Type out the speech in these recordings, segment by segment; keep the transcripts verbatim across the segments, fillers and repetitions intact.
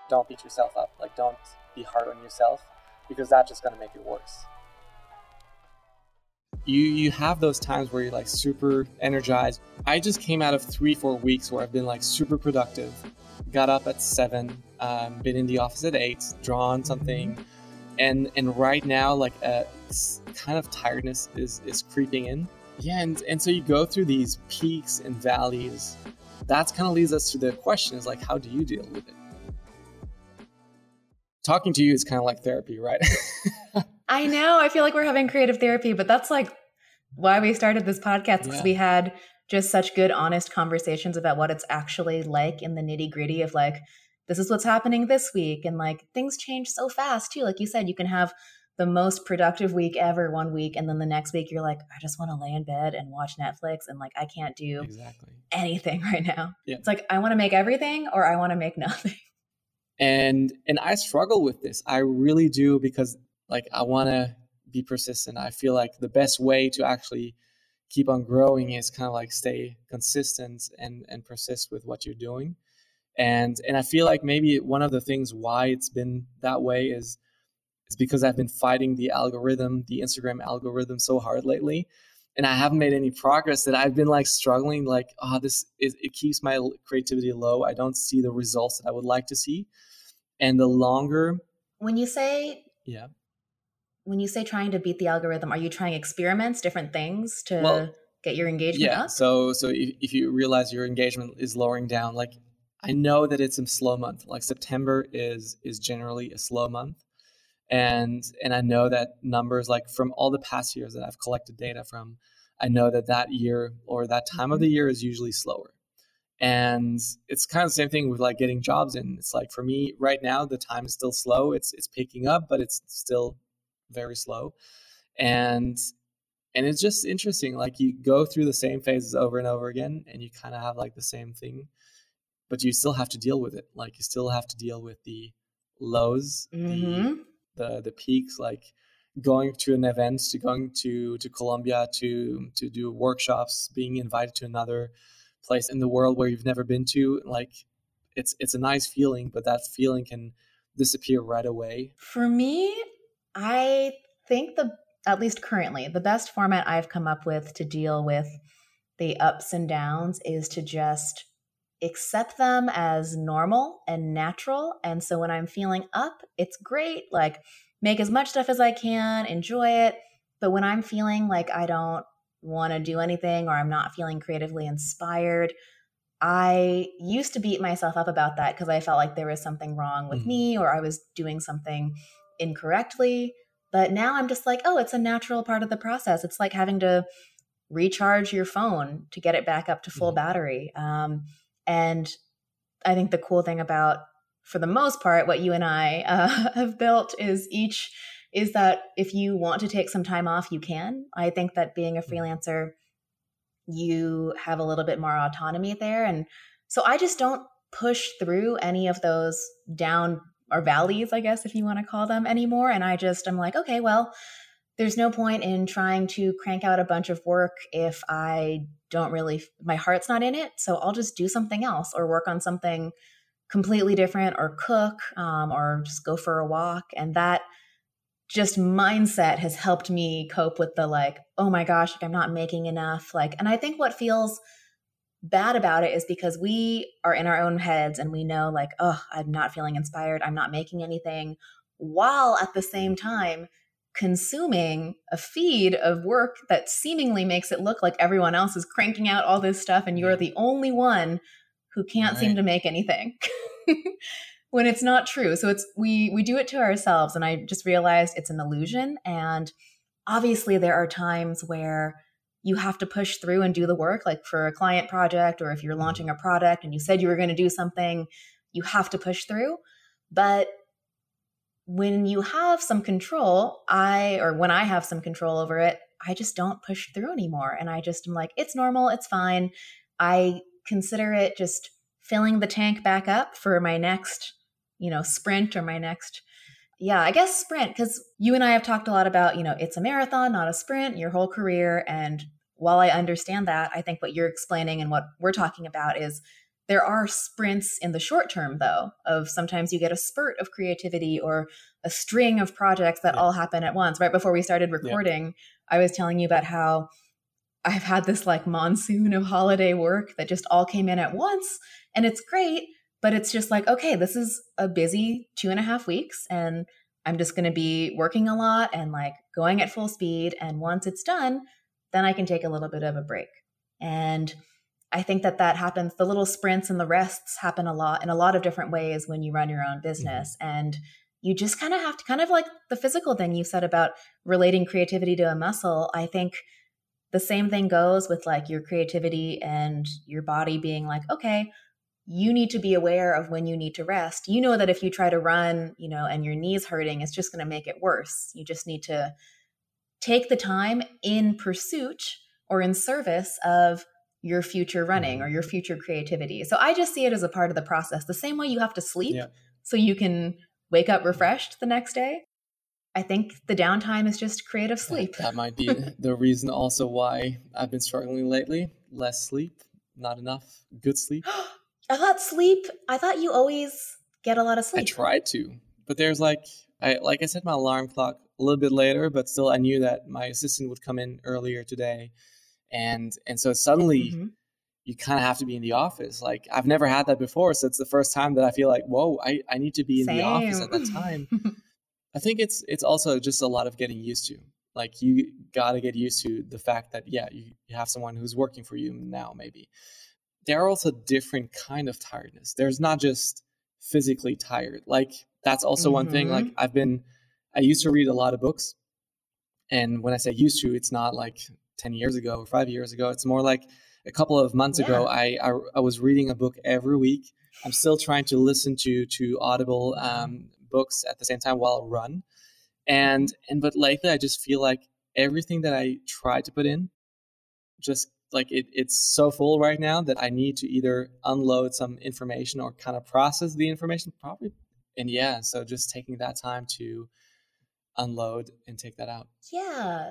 don't beat yourself up. Like, don't be hard on yourself, because that's just going to make it worse. You you have those times where you're like super energized. I just came out of three, four weeks where I've been like super productive. Got up at seven, um, been in the office at eight, drawn something. And and right now, like a kind of tiredness is, is creeping in. Yeah, and, and so you go through these peaks and valleys. That's kind of leads us to the question is like, how do you deal with it? Talking to you is kind of like therapy, right? I know. I feel like we're having creative therapy, but that's like why we started this podcast, because Yeah. we had just such good, honest conversations about what it's actually like in the nitty gritty of like, this is what's happening this week. And like things change so fast too. Like you said, you can have the most productive week ever one week. And then the next week you're like, I just want to lay in bed and watch Netflix. And like, I can't do Exactly. anything right now. Yeah. It's like, I want to make everything or I want to make nothing. And, and I struggle with this. I really do, because like, I want to be persistent. I feel like the best way to actually keep on growing is kind of like stay consistent and, and persist with what you're doing. And, and I feel like maybe one of the things why it's been that way is, is because I've been fighting the algorithm, the Instagram algorithm so hard lately. And I haven't made any progress, that I've been like struggling, like, oh, this is, it keeps my creativity low. I don't see the results that I would like to see. And the longer. When you say, yeah. When you say trying to beat the algorithm, are you trying experiments, different things to well, get your engagement yeah. up? So, so if, if you realize your engagement is lowering down, like I know that it's a slow month. Like September is is generally a slow month, and and I know that numbers, like from all the past years that I've collected data from, I know that that year or that time mm-hmm. of the year is usually slower. And it's kind of the same thing with like getting jobs in. It's like for me right now, the time is still slow. It's it's picking up, but it's still very slow. And and it's just interesting. Like you go through the same phases over and over again, and you kind of have like the same thing, but you still have to deal with it. Like you still have to deal with the lows, mm-hmm. the the the peaks, like going to an event, to going to to Colombia to to do workshops, being invited to another place in the world where you've never been to. Like it's it's a nice feeling, but that feeling can disappear right away. For me, I think the at least currently the best format I've come up with to deal with the ups and downs is to just accept them as normal and natural. And so when I'm feeling up, it's great. Like make as much stuff as I can, enjoy it. But when I'm feeling like I don't want to do anything or I'm not feeling creatively inspired, I used to beat myself up about that because I felt like there was something wrong with mm-hmm. me or I was doing something incorrectly. But now I'm just like, oh, it's a natural part of the process. It's like having to recharge your phone to get it back up to full mm-hmm. battery. Um, and I think the cool thing about, for the most part, what you and I uh, have built is each is that if you want to take some time off, you can. I think that being a freelancer, you have a little bit more autonomy there. And so I just don't push through any of those down or valleys, I guess, if you want to call them anymore. And I just, I'm like, okay, well, there's no point in trying to crank out a bunch of work if I don't really, my heart's not in it. So I'll just do something else or work on something completely different or cook um, or just go for a walk. And that just mindset has helped me cope with the like, oh my gosh, like I'm not making enough. Like, and I think what feels bad about it is because we are in our own heads and we know like, oh, I'm not feeling inspired. I'm not making anything, while at the same time consuming a feed of work that seemingly makes it look like everyone else is cranking out all this stuff and you're the only one who can't right. seem to make anything. When it's not true. So it's we we do it to ourselves. And I just realized it's an illusion. And obviously there are times where you have to push through and do the work, like for a client project, or if you're launching a product and you said you were going to do something, you have to push through. But when you have some control, I, or when I have some control over it, I just don't push through anymore. And I just am like, it's normal. It's fine. I consider it just filling the tank back up for my next, you know, sprint or my next, yeah, I guess sprint, because you and I have talked a lot about, you know, it's a marathon, not a sprint, your whole career. And while I understand that, I think what you're explaining and what we're talking about is there are sprints in the short term, though, of sometimes you get a spurt of creativity or a string of projects that Yeah. all happen at once. Right before we started recording, yeah. I was telling you about how I've had this like monsoon of holiday work that just all came in at once. And it's great, but it's just like, okay, this is a busy two and a half weeks and I'm just going to be working a lot and like going at full speed. And once it's done, then I can take a little bit of a break. And I think that that happens. The little sprints and the rests happen a lot in a lot of different ways when you run your own business. Mm-hmm. And you just kind of have to kind of like the physical thing you said about relating creativity to a muscle. I think the same thing goes with like your creativity and your body being like, okay, you need to be aware of when you need to rest. You know that if you try to run, you know, and your knee's hurting, it's just going to make it worse. You just need to take the time in pursuit or in service of your future running or your future creativity. So I just see it as a part of the process. The same way you have to sleep yeah. so you can wake up refreshed the next day. I think the downtime is just creative sleep. That, that might be the reason also why I've been struggling lately. Less sleep, not enough good sleep. I thought sleep, I thought you always get a lot of sleep. I tried to, but there's like, I like I set my alarm clock a little bit later, but still I knew that my assistant would come in earlier today. And and so suddenly mm-hmm. you kind of have to be in the office. Like I've never had that before. So it's the first time that I feel like, whoa, I, I need to be in Same. the office at that time. I think it's it's also just a lot of getting used to. Like you got to get used to the fact that, yeah, you, you have someone who's working for you now maybe. There are also different kind of tiredness. There's not just physically tired. Like that's also mm-hmm. one thing. Like I've been, I used to read a lot of books. And when I say used to, it's not like ten years ago or five years ago. It's more like a couple of months yeah. ago, I, I I was reading a book every week. I'm still trying to listen to to Audible um, books at the same time while I run. And, and but lately I just feel like everything that I tried to put in, just like it, it's so full right now that I need to either unload some information or kind of process the information probably. And yeah, so just taking that time to unload and take that out. Yeah.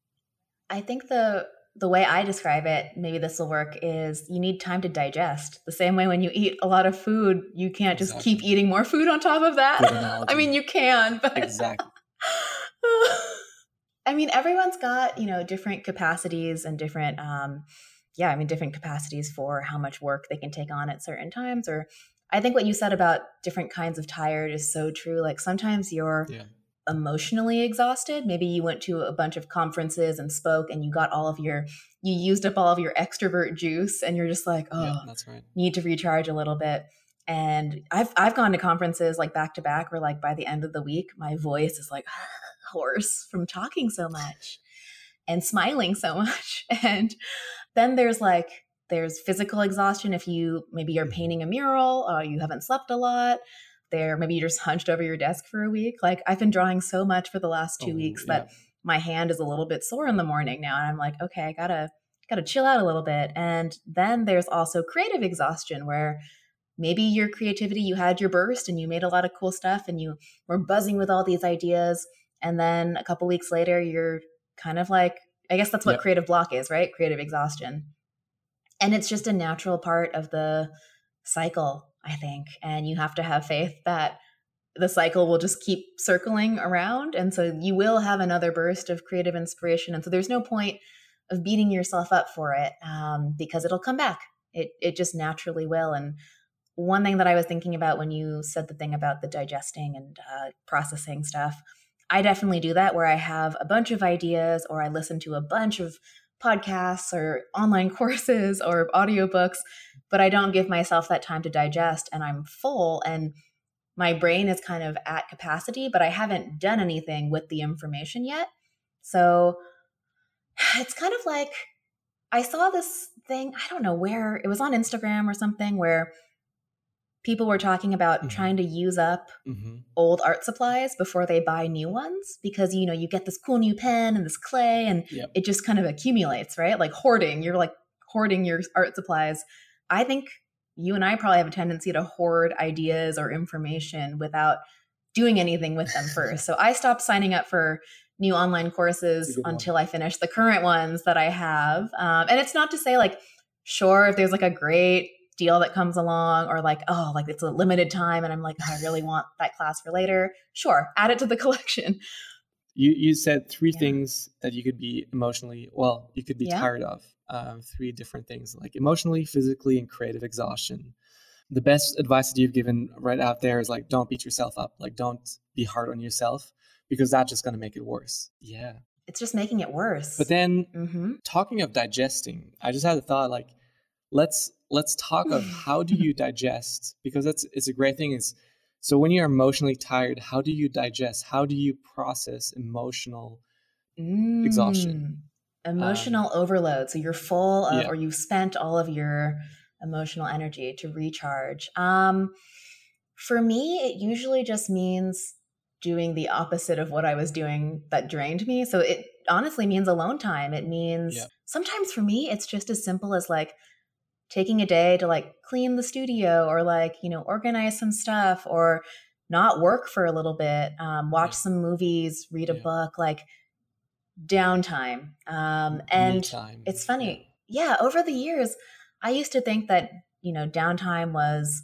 I think the the way I describe it, maybe this will work, is you need time to digest. The same way when you eat a lot of food, you can't just exactly. keep eating more food on top of that. I mean, you can, but exactly. I mean, everyone's got, you know, different capacities and different, um, yeah, I mean, different capacities for how much work they can take on at certain times. Or I think what you said about different kinds of tired is so true. Like sometimes you're yeah. emotionally exhausted. Maybe you went to a bunch of conferences and spoke and you got all of your, you used up all of your extrovert juice and you're just like, oh, yeah, that's right. Need to recharge a little bit. And I've, I've gone to conferences like back to back where like by the end of the week, my voice is like hoarse from talking so much and smiling so much. And then there's like, there's physical exhaustion. If you, maybe you're painting a mural or you haven't slept a lot. There, maybe you're just hunched over your desk for a week. Like I've been drawing so much for the last two oh, weeks yeah. that my hand is a little bit sore in the morning now. And I'm like, okay, I gotta, gotta chill out a little bit. And then there's also creative exhaustion where maybe your creativity, you had your burst and you made a lot of cool stuff and you were buzzing with all these ideas. And then a couple weeks later, you're kind of like, I guess that's what yep. creative block is, right? Creative exhaustion. And it's just a natural part of the cycle, I think. And you have to have faith that the cycle will just keep circling around. And so you will have another burst of creative inspiration. And so there's no point of beating yourself up for it um, because it'll come back. It it just naturally will. And one thing that I was thinking about when you said the thing about the digesting and uh, processing stuff, I definitely do that where I have a bunch of ideas or I listen to a bunch of podcasts or online courses or audiobooks, but I don't give myself that time to digest and I'm full and my brain is kind of at capacity, but I haven't done anything with the information yet. So it's kind of like I saw this thing, I don't know where, it was on Instagram or something where people were talking about mm-hmm. trying to use up mm-hmm. old art supplies before they buy new ones because, you know, you get this cool new pen and this clay and yep. it just kind of accumulates, right? Like hoarding, you're like hoarding your art supplies. I think you and I probably have a tendency to hoard ideas or information without doing anything with them first. So I stopped signing up for new online courses until I finish the current ones that I have. Um, and it's not to say like, sure, if there's like a great deal that comes along, or like, oh, like it's a limited time and I'm like, oh, I really want that class for later. Sure, add it to the collection. You you said three Yeah. things that you could be emotionally, well, you could be Yeah. tired of. Um, three different things, like emotionally, physically, and creative exhaustion. The best advice that you've given right out there is like, don't beat yourself up. Like, don't be hard on yourself, because that's just going to make it worse. Yeah. It's just making it worse. But then Mm-hmm. talking of digesting, I just had a thought, like, let's let's talk of how do you digest, because that's it's a great thing. Is so when you're emotionally tired, how do you digest? How do you process emotional Mm. exhaustion? Emotional Um, overload. So you're full of, yeah. or you've spent all of your emotional energy to recharge. Um, for me, it usually just means doing the opposite of what I was doing that drained me. So it honestly means alone time. It means Yeah. sometimes for me, it's just as simple as like taking a day to like clean the studio, or like, you know, organize some stuff, or not work for a little bit, um, watch Yeah. some movies, read a Yeah. book, like downtime. Um, Me and time. it's Yeah. funny. Yeah. Over the years, I used to think that, you know, downtime was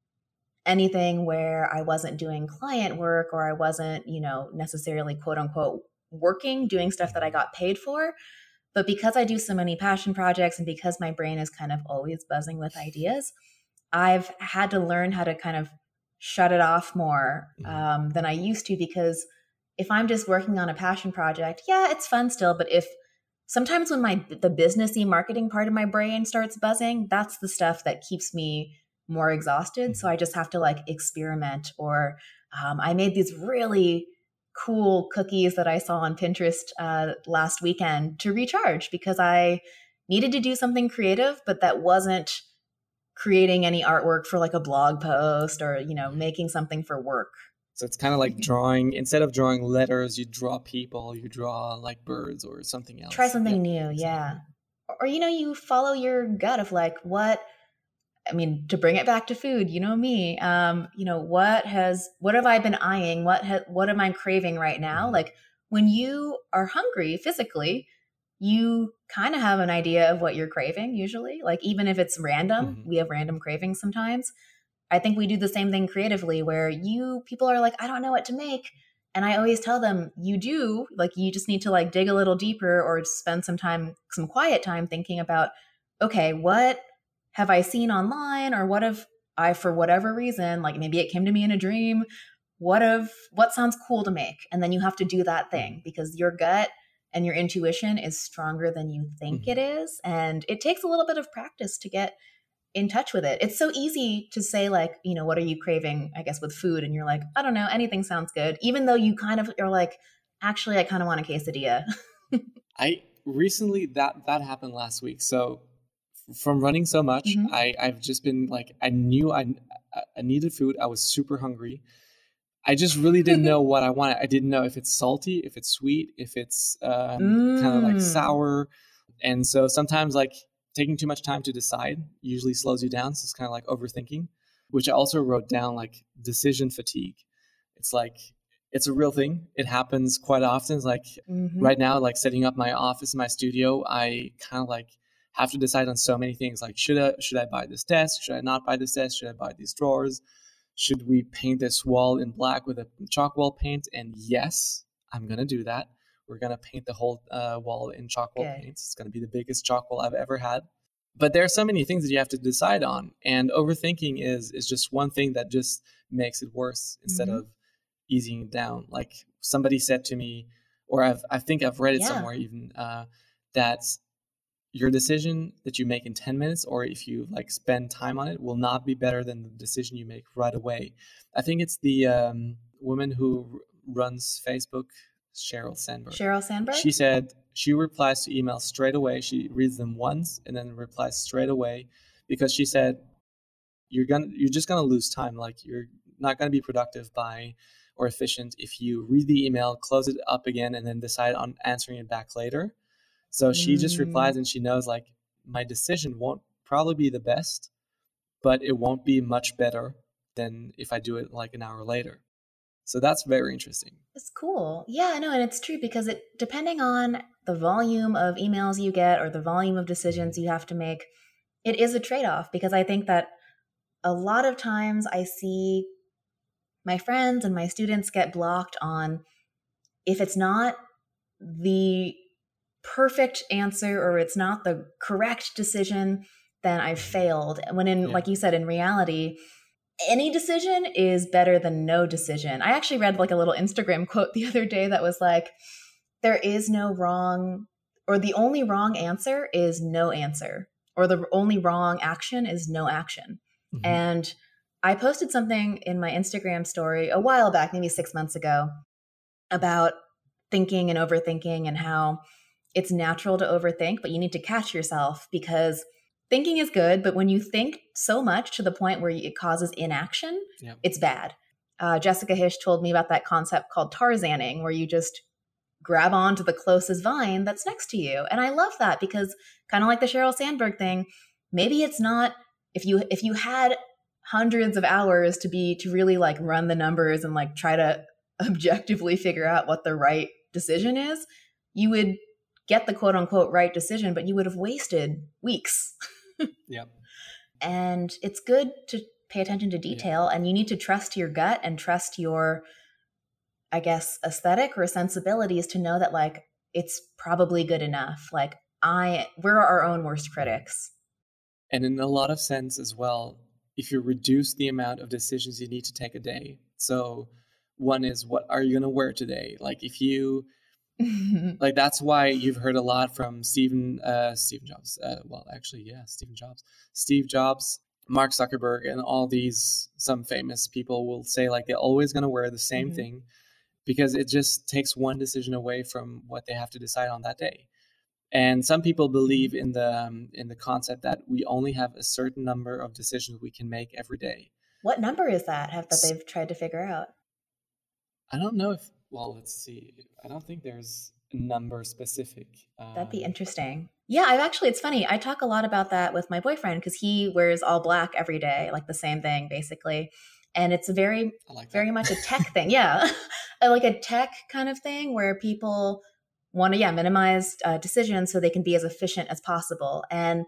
anything where I wasn't doing client work, or I wasn't, you know, necessarily quote unquote working, doing stuff that I got paid for. But because I do so many passion projects, and because my brain is kind of always buzzing with ideas, I've had to learn how to kind of shut it off more um, than I used to. Because if I'm just working on a passion project, yeah, it's fun still. But if sometimes when my the businessy marketing part of my brain starts buzzing, that's the stuff that keeps me more exhausted. So I just have to like experiment. Or um, I made these really cool cookies that I saw on Pinterest uh, last weekend to recharge, because I needed to do something creative, but that wasn't creating any artwork for like a blog post, or, you know, making something for work. So it's kind of like drawing, instead of drawing letters, you draw people, you draw like birds or something else. Try something Yeah, new. exactly. Yeah. Or, or, you know, you follow your gut of like, what, I mean, to bring it back to food, you know me, um, you know, what has, what have I been eyeing? What, ha- what am I craving right now? Mhm. Like when you are hungry physically, you kind of have an idea of what you're craving usually. Like even if it's random, Mhm. we have random cravings sometimes. I think we do the same thing creatively, where you, people are like, I don't know what to make. And I always tell them, you do, like, you just need to like dig a little deeper, or spend some time, some quiet time thinking about, okay, what have I seen online, or what have I, for whatever reason, like maybe it came to me in a dream, what of what sounds cool to make? And then you have to do that thing, Mhm. because your gut and your intuition is stronger than you think Mhm. it is. And it takes a little bit of practice to get in touch with it. It's so easy to say like, you know, what are you craving, I guess, with food? And you're like, I don't know, anything sounds good. Even though you kind of are like, actually, I kind of want a quesadilla. I recently that that happened last week. So f- from running so much, Mhm. I I've just been like, I knew I I I needed food. I was super hungry. I just really didn't know what I wanted. I didn't know if it's salty, if it's sweet, if it's um, kind of like Mm. sour. And so sometimes like taking too much time to decide usually slows you down. So it's kind of like overthinking, which I also wrote down, like decision fatigue. It's like, it's a real thing. It happens quite often. It's like Mhm. right now, like setting up my office, my studio, I kind of like have to decide on so many things. Like, should I, should I buy this desk? Should I not buy this desk? Should I buy these drawers? Should we paint this wall in black with a chalk wall paint? And yes, I'm going to do that. We're going to paint the whole uh, wall in chalk wall Good. paint. It's going to be the biggest chalk wall I've ever had. But there are so many things that you have to decide on. And overthinking is is just one thing that just makes it worse instead Mhm. of easing it down. Like somebody said to me, or I've, I think I've read it Yeah. somewhere even, uh, that your decision that you make in ten minutes, or if you like spend time on it, will not be better than the decision you make right away. I think it's the um, woman who r- runs Facebook, Sheryl Sandberg. Sheryl Sandberg? She said she replies to emails straight away. She reads them once and then replies straight away, because she said you're gonna you're just gonna lose time. Like you're not gonna be productive by or efficient if you read the email, close it up again, and then decide on answering it back later. So she just Mm. replies and she knows like my decision won't probably be the best, but it won't be much better than if I do it like an hour later. So that's very interesting. It's cool. Yeah, I know, and it's true, because it, depending on the volume of emails you get, or the volume of decisions you have to make, it is a trade-off, because I think that a lot of times I see my friends and my students get blocked on, if it's not the perfect answer or it's not the correct decision, then I've failed. When in, Yeah. like you said, in reality, any decision is better than no decision. I actually read like a little Instagram quote the other day that was like, there is no wrong, or the only wrong answer is no answer, or the only wrong action is no action. Mhm. And I posted something in my Instagram story a while back, maybe six months ago, about thinking and overthinking and how it's natural to overthink, but you need to catch yourself, because thinking is good, but when you think so much to the point where it causes inaction, Yeah. it's bad. Uh, Jessica Hish told me about that concept called Tarzaning, where you just grab onto the closest vine that's next to you. And I love that, because kind of like the Sheryl Sandberg thing, maybe it's not, if you if you had hundreds of hours to be to really like run the numbers and like try to objectively figure out what the right decision is, you would get the quote unquote right decision, but you would have wasted weeks. Yeah. And it's good to pay attention to detail, yeah. And you need to trust your gut and trust your, I guess, aesthetic or sensibilities to know that like it's probably good enough. Like I, we're our own worst critics. And in a lot of sense as well, if you reduce the amount of decisions you need to take a day. So one is, what are you going to wear today? Like if you, like that's why you've heard a lot from Stephen, uh, Stephen Jobs. Uh, well, actually, yeah, Stephen Jobs, Steve Jobs, Mark Zuckerberg, and all these, some famous people will say like they're always going to wear the same mm-hmm. thing, because it just takes one decision away from what they have to decide on that day. And some people believe in the um, in the concept that we only have a certain number of decisions we can make every day. What number is that have that they've tried to figure out? I don't know if, well, let's see. I don't think there's a number specific. Um, That'd be interesting. Yeah, I've actually, it's funny. I talk a lot about that with my boyfriend, because he wears all black every day, like the same thing, basically. And it's a very, like very much a tech thing. Yeah. Like a tech kind of thing where people want to, yeah, minimize uh, decisions so they can be as efficient as possible. And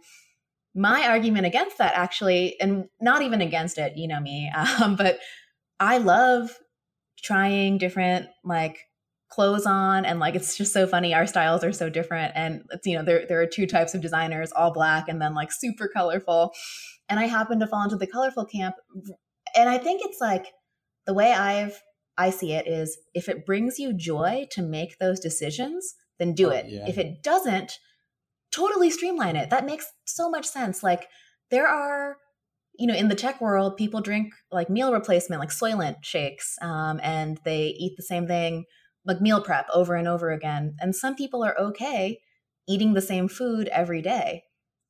my argument against that, actually, and not even against it, you know me, um, but I love trying different like clothes on, and like it's just so funny. Our styles are so different, and it's, you know, there there are two types of designers, all black and then like super colorful. And I happen to fall into the colorful camp, and I think it's like the way I've I see it is, if it brings you joy to make those decisions, then do oh, it. Yeah. If it doesn't, totally streamline it. That makes so much sense. Like there are, you know, in the tech world, people drink like meal replacement, like Soylent shakes, um, and they eat the same thing, like meal prep over and over again. And some people are okay eating the same food every day,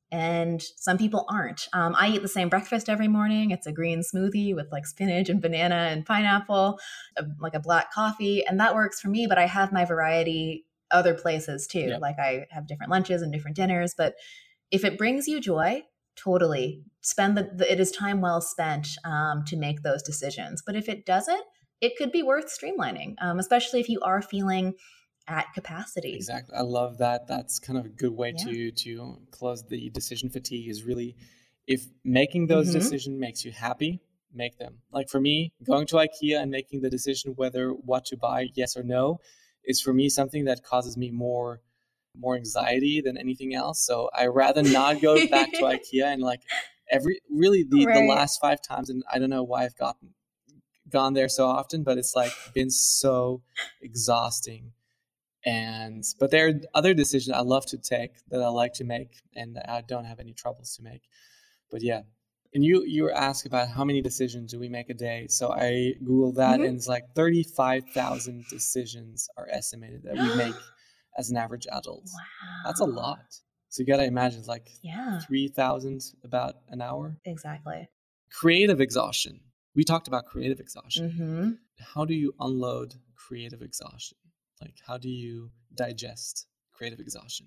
and some people aren't. Um, I eat the same breakfast every morning. It's a green smoothie with like spinach and banana and pineapple, a, like a black coffee, and that works for me. But I have my variety other places too. Yeah. Like I have different lunches and different dinners. But if it brings you joy, totally spend the, the it is time well spent um, to make those decisions. But if it doesn't, it could be worth streamlining, um, especially if you are feeling at capacity. Exactly. I love that. That's kind of a good way Yeah. to to close the decision fatigue, is really, if making those Mm-hmm. decisions makes you happy, make them. Like for me, going to IKEA and making the decision whether what to buy, yes or no, is for me something that causes me more more anxiety than anything else. So I rather not go back to IKEA, and like every really the, Right. the last five times, and I don't know why I've gotten gone there so often, but it's like been so exhausting. And but there are other decisions I love to take that I like to make, and I don't have any troubles to make. But yeah. And you you were asked about how many decisions do we make a day. So I Googled that, Mhm. and it's like thirty-five thousand decisions are estimated that we make as an average adult. Wow. That's a lot. So you got to imagine it's like Yeah, three thousand about an hour. exactly. Creative exhaustion. We talked about creative exhaustion. Mm-hmm. How do you unload creative exhaustion? Like, how do you digest creative exhaustion?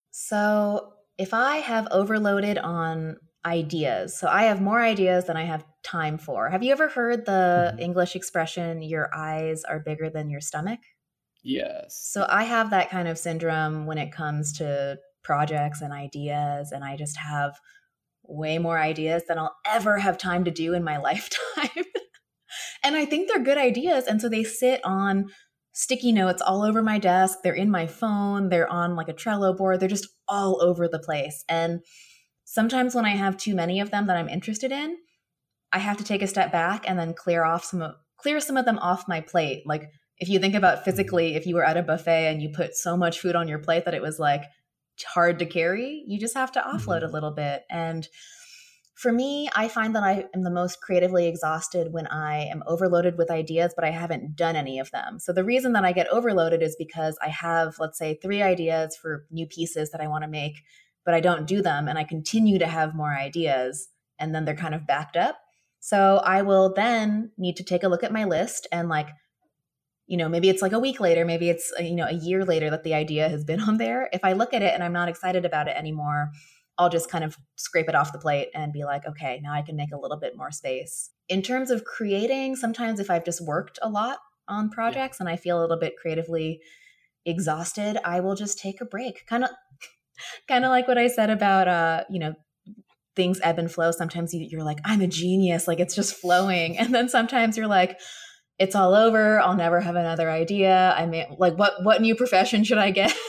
So if I have overloaded on ideas, so I have more ideas than I have time for. Have you ever heard the Mhm. English expression, your eyes are bigger than your stomach? Yes. So I have that kind of syndrome when it comes to projects and ideas, and I just have way more ideas than I'll ever have time to do in my lifetime. And I think they're good ideas. And so they sit on sticky notes all over my desk. They're in my phone. They're on like a Trello board. They're just all over the place. And sometimes when I have too many of them that I'm interested in, I have to take a step back and then clear off some of, clear some of them off my plate. Like if you think about physically, if you were at a buffet and you put so much food on your plate that it was like hard to carry, you just have to offload mm-hmm. a little bit. And for me, I find that I am the most creatively exhausted when I am overloaded with ideas, but I haven't done any of them. So the reason that I get overloaded is because I have, let's say, three ideas for new pieces that I want to make, but I don't do them. And I continue to have more ideas and then they're kind of backed up. So I will then need to take a look at my list and like, you know, maybe it's like a week later, maybe it's, you know, a year later that the idea has been on there. If I look at it and I'm not excited about it anymore, I'll just kind of scrape it off the plate and be like, okay, now I can make a little bit more space. In terms of creating, sometimes if I've just worked a lot on projects yeah. and I feel a little bit creatively exhausted, I will just take a break. Kind of, kind of like what I said about, uh, you know, things ebb and flow. Sometimes you, you're like, I'm a genius, like it's just flowing. And then sometimes you're like, it's all over. I'll never have another idea. I may like, what, what new profession should I get?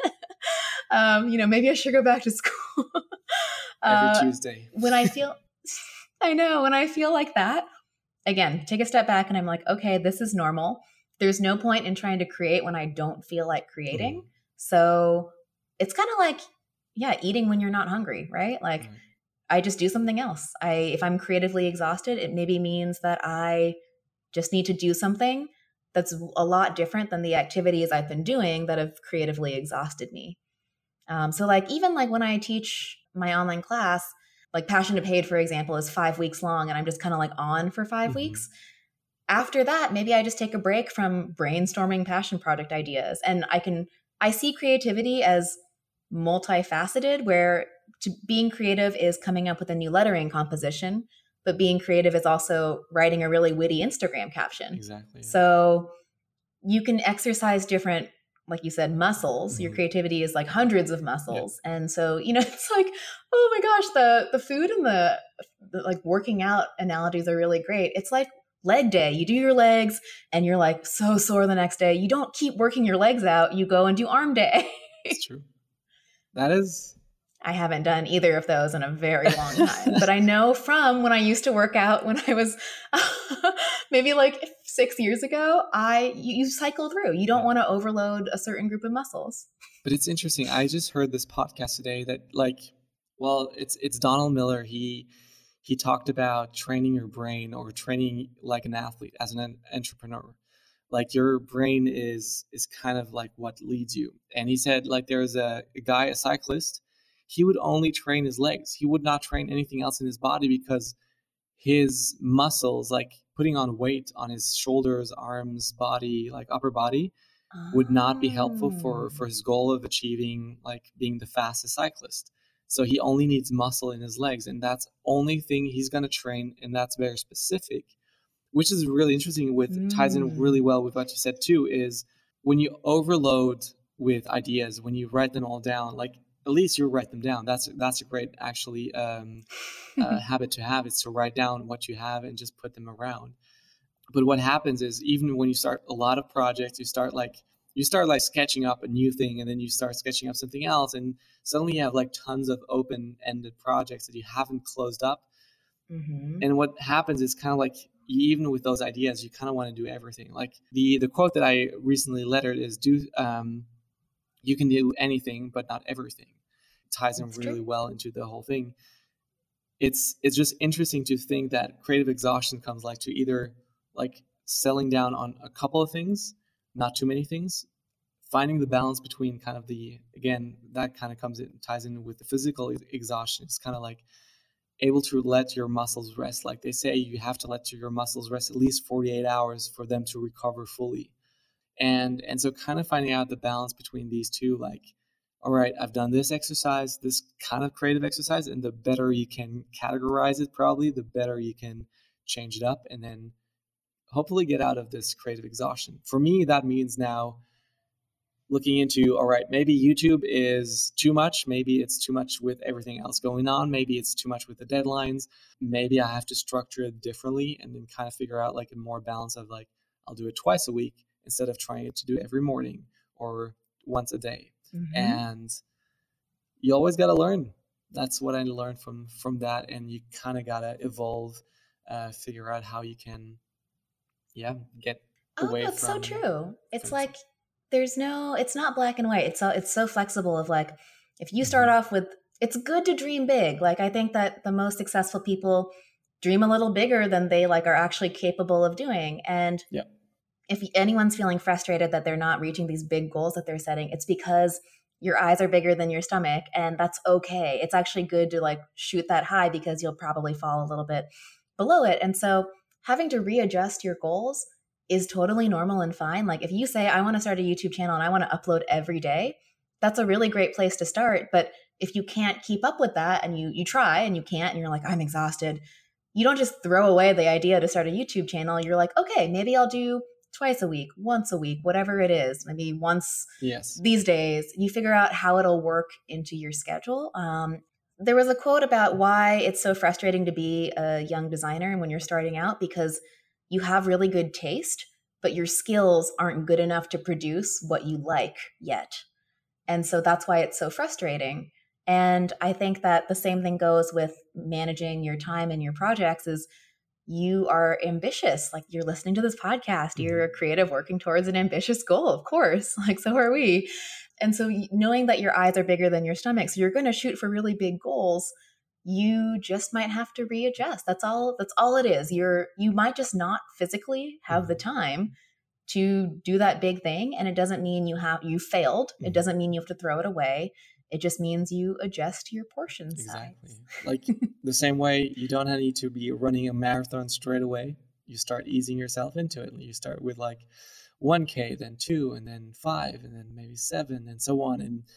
Um, you know, maybe I should go back to school. Every uh, Tuesday. When I feel, I know, when I feel like that, again, take a step back and I'm like, okay, this is normal. There's no point in trying to create when I don't feel like creating. Mm. So it's kind of like, yeah, eating when you're not hungry, right? Like mm. I just do something else. I, if I'm creatively exhausted, it maybe means that I just need to do something that's a lot different than the activities I've been doing that have creatively exhausted me. Um, so like, even like when I teach my online class, like Passion to Paid, for example, is five weeks long and I'm just kind of like on for five mm-hmm. weeks. After that, maybe I just take a break from brainstorming passion project ideas. And I can, I see creativity as multifaceted, where to being creative is coming up with a new lettering composition, but being creative is also writing a really witty Instagram caption. Exactly. Yeah. So you can exercise different, like you said, muscles. Mm-hmm. Your creativity is like hundreds of muscles. Yeah. And so, you know, it's like, oh my gosh, the, the food and the, the like working out analogies are really great. It's like leg day. You do your legs and you're like so sore the next day. You don't keep working your legs out. You go and do arm day. It's true. That is. I haven't done either of those in a very long time, but I know from when I used to work out when I was maybe like six years ago, I you, you cycle through. You don't yeah. want to overload a certain group of muscles. But it's interesting. I just heard this podcast today that like, well, it's it's Donald Miller. He he talked about training your brain or training like an athlete as an entrepreneur. Like your brain is is kind of like what leads you. And he said like there's a, a guy, a cyclist. He would only train his legs. He would not train anything else in his body because his muscles, like putting on weight on his shoulders, arms, body, like upper body, oh. would not be helpful for, for his goal of achieving like being the fastest cyclist. So he only needs muscle in his legs, and that's only thing he's going to train, and that's very specific, which is really interesting. With mm. ties in really well with what you said too, is when you overload with ideas, when you write them all down, like at least you write them down. That's that's a great actually um, uh, habit to have, is to write down what you have and just put them around. But what happens is even when you start a lot of projects, you start like you start like sketching up a new thing, and then you start sketching up something else, and suddenly you have like tons of open-ended projects that you haven't closed up. Mm-hmm. And what happens is kind of like even with those ideas, you kind of want to do everything. Like the the quote that I recently lettered is do. Um, You can do anything, but not everything. It ties in really well into the whole thing. It's it's just interesting to think that creative exhaustion comes like to either like settling down on a couple of things, not too many things, finding the balance between kind of the, again, that kind of comes in, ties in with the physical exhaustion. It's kind of like able to let your muscles rest. Like they say, you have to let your muscles rest at least forty-eight hours for them to recover fully. And and so kind of finding out the balance between these two, like, all right, I've done this exercise, this kind of creative exercise, and the better you can categorize it, probably, the better you can change it up and then hopefully get out of this creative exhaustion. For me, that means now looking into, all right, maybe YouTube is too much. Maybe it's too much with everything else going on. Maybe it's too much with the deadlines. Maybe I have to structure it differently and then kind of figure out like a more balance of like, I'll do it twice a week instead of trying to do it every morning or once a day. Mm-hmm. And you always got to learn. That's what I learned from, from that. And you kind of got to evolve, uh, figure out how you can, yeah, get oh, away that's from. so true. It's like, there's no, it's not black and white. It's so, it's so flexible of like, if you start mm-hmm. off with, it's good to dream big. Like, I think that the most successful people dream a little bigger than they like are actually capable of doing. And yeah. if anyone's feeling frustrated that they're not reaching these big goals that they're setting, it's because your eyes are bigger than your stomach, and that's okay. It's actually good to like shoot that high because you'll probably fall a little bit below it. And so having to readjust your goals is totally normal and fine. Like if you say, I want to start a YouTube channel and I want to upload every day, that's a really great place to start. But if you can't keep up with that and you you try and you can't, and you're like, I'm exhausted, you don't just throw away the idea to start a YouTube channel. You're like, okay, maybe I'll do twice a week, once a week, whatever it is, maybe once yes. these days. You figure out how it'll work into your schedule. Um, there was a quote about why it's so frustrating to be a young designer and when you're starting out, because you have really good taste, but your skills aren't good enough to produce what you like yet. And so that's why it's so frustrating. And I think that the same thing goes with managing your time and your projects is you are ambitious. Like you're listening to this podcast, mm-hmm. you're a creative working towards an ambitious goal, of course, like so are we. And so knowing that your eyes are bigger than your stomach, so you're going to shoot for really big goals, you just might have to readjust. That's all, that's all it is. You're, you might just not physically have mm-hmm. the time to do that big thing. And it doesn't mean you have, you failed. Mm-hmm. It doesn't mean you have to throw it away. It just means you adjust your portion exactly. size. Like the same way you don't need to be running a marathon straight away. You start easing yourself into it. You start with like one K, then two, and then five, and then maybe seven, and so on, and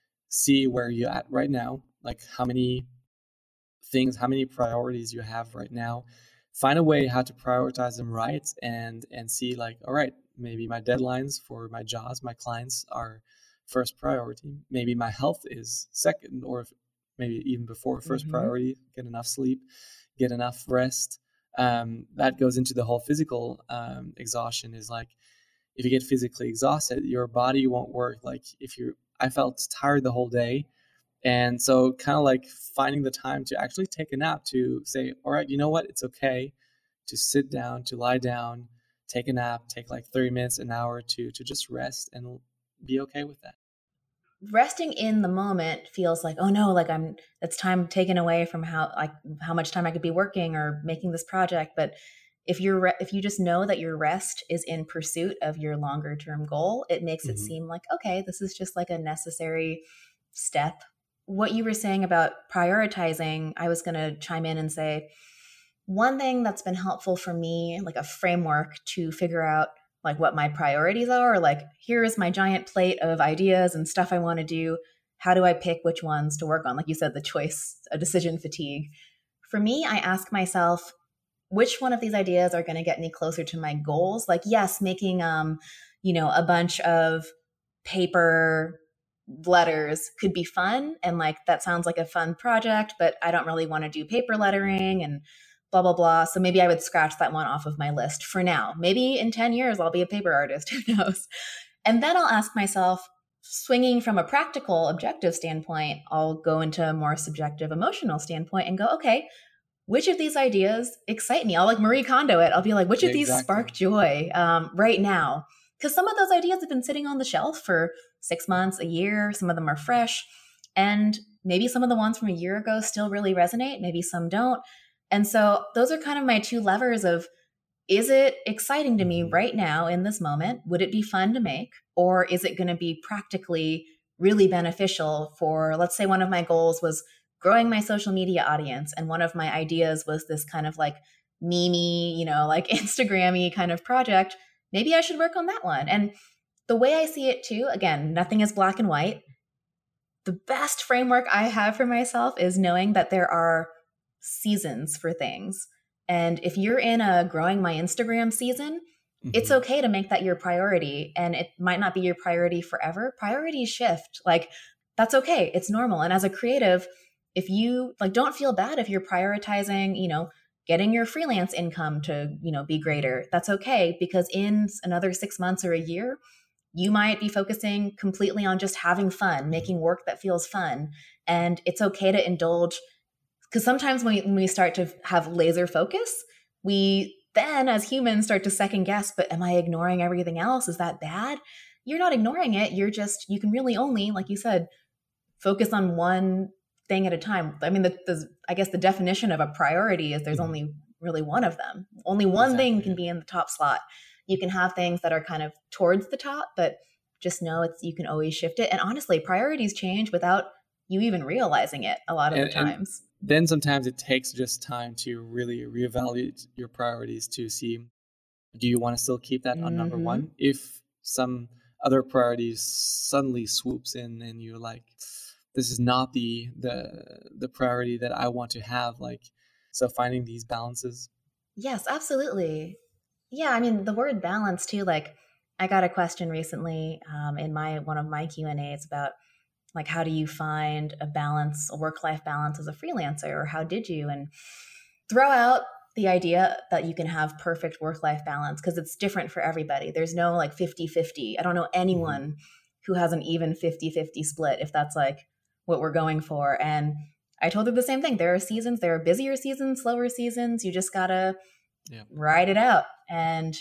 see where you're at right now. Like how many things, how many priorities you have right now. Find a way how to prioritize them right, and and see like, all right, maybe my deadlines for my jobs, my clients are first priority. Maybe my health is second, or maybe even before first mm-hmm. priority. Get enough sleep, get enough rest. Um, that goes into the whole physical um, exhaustion. Is like if you get physically exhausted, your body won't work. Like if you, I felt tired the whole day, and so kind of like finding the time to actually take a nap, to say, all right, you know what, it's okay to sit down, to lie down, take a nap, take like thirty minutes, an hour to to just rest and be okay with that. Resting in the moment feels like, oh no, like I'm, that's time taken away from how, like how much time I could be working or making this project. But if you're, re- if you just know that your rest is in pursuit of your longer term goal, it makes mm-hmm. it seem like, okay, this is just like a necessary step. What you were saying about prioritizing, I was going to chime in and say, one thing that's been helpful for me, like a framework to figure out like what my priorities are, like here is my giant plate of ideas and stuff I want to do. How do I pick which ones to work on? Like you said, the choice, a decision fatigue. For me, I ask myself, which one of these ideas are going to get me closer to my goals? Like, yes, making, um, you know, a bunch of paper letters could be fun. And like, that sounds like a fun project, but I don't really want to do paper lettering and blah, blah, blah. So maybe I would scratch that one off of my list for now. Maybe in ten years, I'll be a paper artist. Who knows? And then I'll ask myself, swinging from a practical, objective standpoint, I'll go into a more subjective, emotional standpoint and go, okay, which of these ideas excite me? I'll like Marie Kondo it. I'll be like, which of exactly. these spark joy um, right now? Because some of those ideas have been sitting on the shelf for six months, a year. Some of them are fresh. And maybe some of the ones from a year ago still really resonate. Maybe some don't. And so those are kind of my two levers of, is it exciting to me right now in this moment? Would it be fun to make? Or is it going to be practically really beneficial for, let's say one of my goals was growing my social media audience. And one of my ideas was this kind of like meme-y, you know, like Instagram-y kind of project. Maybe I should work on that one. And the way I see it too, again, nothing is black and white. The best framework I have for myself is knowing that there are seasons for things. And if you're in a growing my Instagram season, Mm-hmm. It's okay to make that your priority, and it might not be your priority forever. Priorities shift. Like, that's okay. It's normal. And as a creative, if you like, don't feel bad if you're prioritizing, you know, getting your freelance income to, you know, be greater. That's okay, because in another six months or a year, you might be focusing completely on just having fun, making work that feels fun. And it's okay to indulge, because sometimes when we, when we start to have laser focus, we then as humans start to second guess, but am I ignoring everything else? Is that bad? You're not ignoring it. You're just, you can really only, like you said, focus on one thing at a time. I mean, the, the I guess the definition of a priority is there's mm-hmm. only really one of them. Only one exactly. thing can be in the top slot. You can have things that are kind of towards the top, but just know it's, you can always shift it. And honestly, priorities change without you even realizing it a lot of and, the times. Then sometimes it takes just time to really reevaluate your priorities to see, do you want to still keep that on mm-hmm. number one? If some other priorities suddenly swoops in and you're like, this is not the the the priority that I want to have. Like, so finding these balances. Yes, absolutely. Yeah, I mean, the word balance too, like I got a question recently um, in my one of my Q and A's about like, how do you find a balance, a work-life balance as a freelancer, or how did you? And throw out the idea that you can have perfect work-life balance, because it's different for everybody. There's no like fifty-fifty. I don't know anyone mm-hmm. who has an even fifty-fifty split, if that's like what we're going for. And I told her the same thing. There are seasons, there are busier seasons, slower seasons. You just gotta yeah. ride it out. And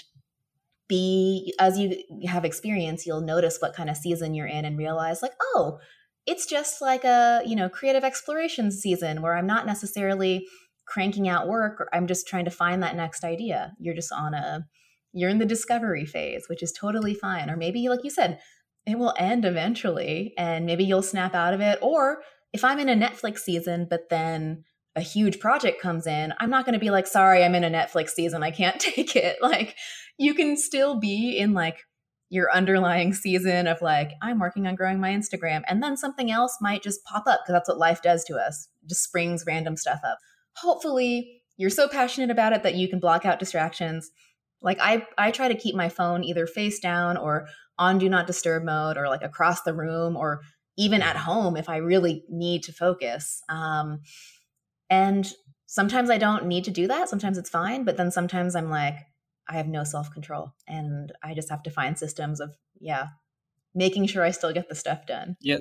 be, as you have experience, you'll notice what kind of season you're in and realize like, oh, it's just like a, you know, creative exploration season where I'm not necessarily cranking out work, or I'm just trying to find that next idea. You're just on a, you're in the discovery phase, which is totally fine. Or maybe, like you said, it will end eventually and maybe you'll snap out of it. Or if I'm in a Netflix season, but then a huge project comes in, I'm not going to be like, sorry, I'm in a Netflix season, I can't take it. Like, you can still be in like your underlying season of like, I'm working on growing my Instagram, and then something else might just pop up, because that's what life does to us, just springs random stuff up. Hopefully you're so passionate about it that you can block out distractions. Like I, I try to keep my phone either face down or on do not disturb mode, or like across the room, or even at home if I really need to focus. Um, and sometimes I don't need to do that. Sometimes it's fine. But then sometimes I'm like, I have no self-control, and I just have to find systems of, yeah, making sure I still get the stuff done. Yeah.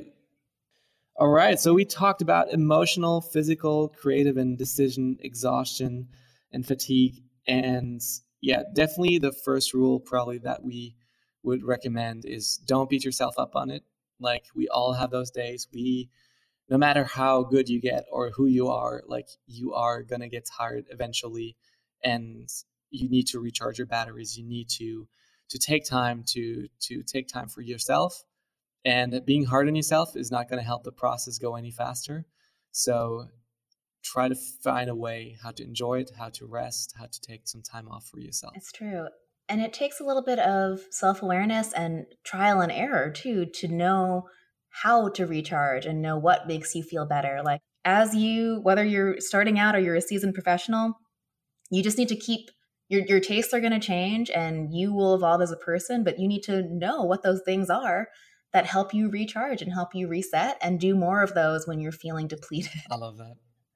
All right. So we talked about emotional, physical, creative, and decision exhaustion and fatigue. And yeah, definitely the first rule probably that we would recommend is don't beat yourself up on it. Like, we all have those days. We, no matter how good you get or who you are, like, you are going to get tired eventually, and you need to recharge your batteries. You need to, to take time to, to take time for yourself, and being hard on yourself is not going to help the process go any faster. So try to find a way how to enjoy it, how to rest, how to take some time off for yourself. It's true. And it takes a little bit of self-awareness and trial and error too, to know how to recharge and know what makes you feel better. Like, as you, whether you're starting out or you're a seasoned professional, you just need to keep, your, your tastes are going to change and you will evolve as a person, but you need to know what those things are that help you recharge and help you reset, and do more of those when you're feeling depleted. I love that.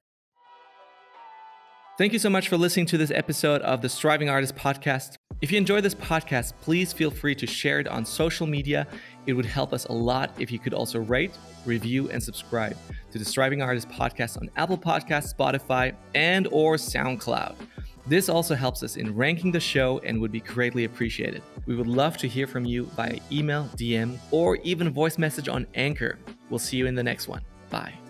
Thank you so much for listening to this episode of the Striving Artist Podcast. If you enjoyed this podcast, please feel free to share it on social media. It would help us a lot if you could also rate, review, and subscribe to the Striving Artist Podcast on Apple Podcasts, Spotify, and or SoundCloud. This also helps us in ranking the show and would be greatly appreciated. We would love to hear from you via email, D M, or even voice message on Anchor. We'll see you in the next one. Bye.